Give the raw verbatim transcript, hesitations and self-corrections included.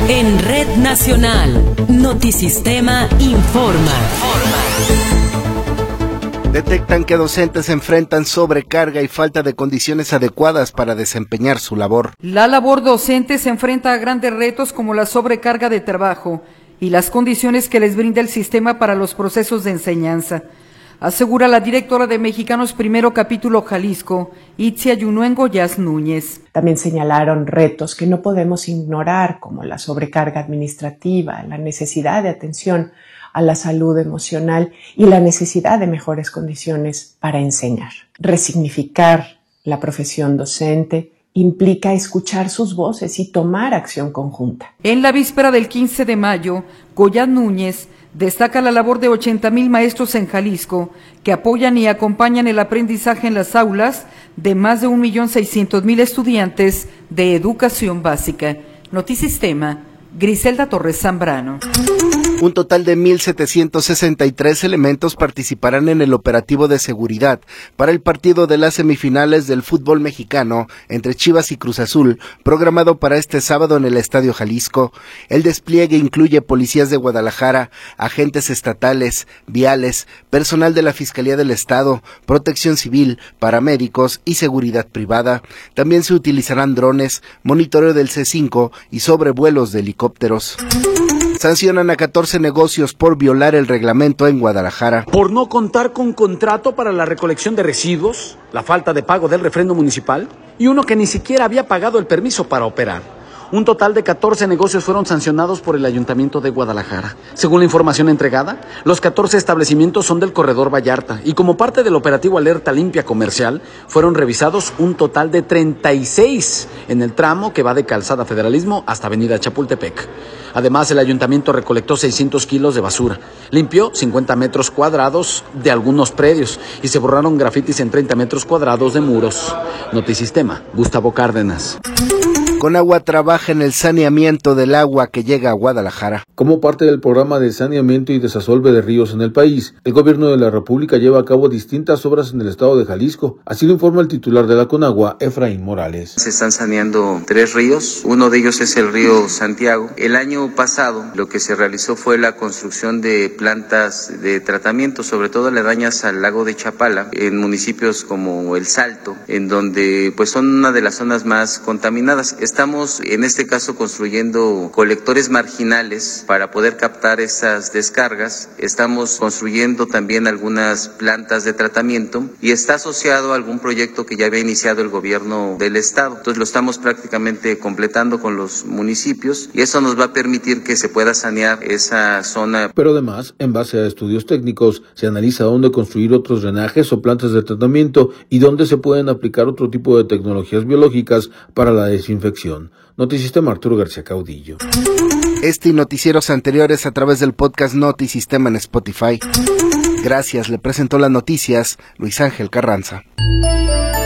En Red Nacional, Notisistema informa. Detectan que docentes enfrentan sobrecarga y falta de condiciones adecuadas para desempeñar su labor. La labor docente se enfrenta a grandes retos como la sobrecarga de trabajo y las condiciones que les brinda el sistema para los procesos de enseñanza, asegura la directora de Mexicanos Primero Capítulo Jalisco, Itzia Yunuengo Yaz Núñez. También señalaron retos que no podemos ignorar, como la sobrecarga administrativa, la necesidad de atención a la salud emocional y la necesidad de mejores condiciones para enseñar. Resignificar la profesión docente implica escuchar sus voces y tomar acción conjunta. En la víspera del quince de mayo, Goya Núñez destaca la labor de ochenta mil maestros en Jalisco que apoyan y acompañan el aprendizaje en las aulas de más de un millón seiscientos mil estudiantes de educación básica. Notisistema, Griselda Torres Zambrano. Un total de mil setecientos sesenta y tres elementos participarán en el operativo de seguridad para el partido de las semifinales del fútbol mexicano entre Chivas y Cruz Azul, programado para este sábado en el Estadio Jalisco. El despliegue incluye policías de Guadalajara, agentes estatales, viales, personal de la Fiscalía del Estado, Protección Civil, paramédicos y seguridad privada. También se utilizarán drones, monitoreo del C cinco y sobrevuelos de helicópteros. Sancionan a catorce negocios por violar el reglamento en Guadalajara. Por no contar con contrato para la recolección de residuos, la falta de pago del refrendo municipal y uno que ni siquiera había pagado el permiso para operar. Un total de catorce negocios fueron sancionados por el Ayuntamiento de Guadalajara. Según la información entregada, los catorce establecimientos son del Corredor Vallarta y como parte del operativo Alerta Limpia Comercial, fueron revisados un total de treinta y seis en el tramo que va de Calzada Federalismo hasta Avenida Chapultepec. Además, el ayuntamiento recolectó seiscientos kilos de basura, limpió cincuenta metros cuadrados de algunos predios y se borraron grafitis en treinta metros cuadrados de muros. Notisistema, Gustavo Cárdenas. Conagua trabaja en el saneamiento del agua que llega a Guadalajara. Como parte del programa de saneamiento y desasolve de ríos en el país, el gobierno de la República lleva a cabo distintas obras en el estado de Jalisco. Así lo informa el titular de la Conagua, Efraín Morales. Se están saneando tres ríos, uno de ellos es el río Santiago. El año pasado lo que se realizó fue la construcción de plantas de tratamiento, sobre todo aledañas al lago de Chapala, en municipios como El Salto, en donde pues son una de las zonas más contaminadas. Estamos en este caso construyendo colectores marginales para poder captar esas descargas. Estamos construyendo también algunas plantas de tratamiento y está asociado a algún proyecto que ya había iniciado el gobierno del estado. Entonces lo estamos prácticamente completando con los municipios y eso nos va a permitir que se pueda sanear esa zona. Pero además, en base a estudios técnicos, se analiza dónde construir otros drenajes o plantas de tratamiento y dónde se pueden aplicar otro tipo de tecnologías biológicas para la desinfección. Notisistema, Arturo García Caudillo. Este y noticieros anteriores a través del podcast Notisistema en Spotify. Gracias, le presentó las noticias Luis Ángel Carranza.